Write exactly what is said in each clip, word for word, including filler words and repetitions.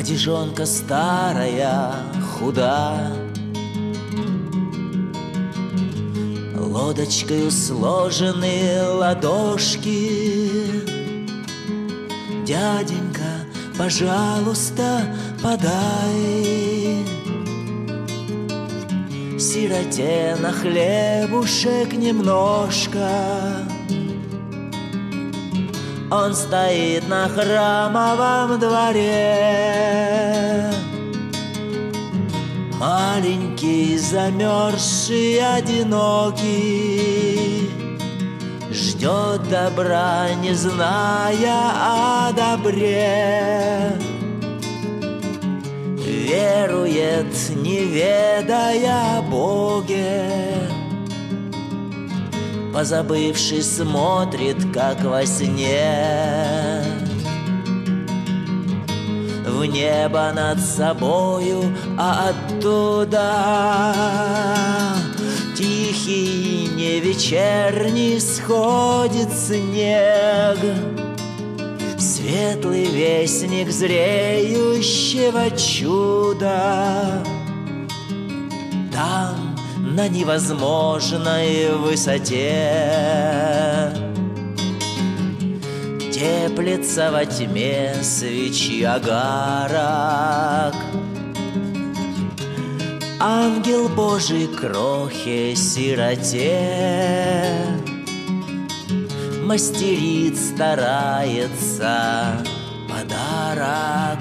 одежонка старая, худа, лодочкою сложены ладошки. Дяденька, пожалуйста, подай сироте на хлебушек немножко. Он стоит на храмовом дворе, маленький, замерзший, одинокий, ждет добра, не зная о добре. Верует, не ведая о Боге, позабывший смотрит, как во сне, в небо над собою, а оттуда тихий, не вечерний сходит снег, светлый вестник зреющего чуда. Там, на невозможной высоте, теплится во тьме свечи огарок. Ангел Божий крохе сироте мастерит, старается подарок.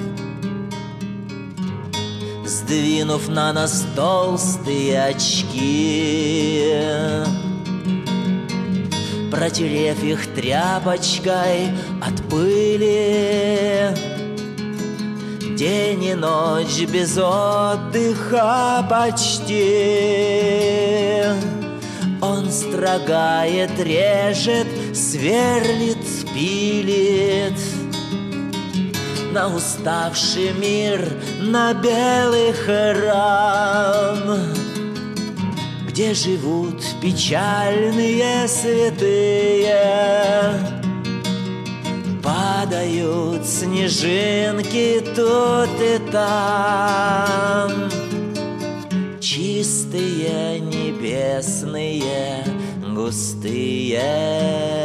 Сдвинув на нос толстые очки, протерев их тряпочкой от пыли, день и ночь без отдыха почти, он строгает, режет, сверлит, пилит на уставший мир, на белый храм, где живут печальные святые. Падают снежинки тут и там, чистые, небесные, густые.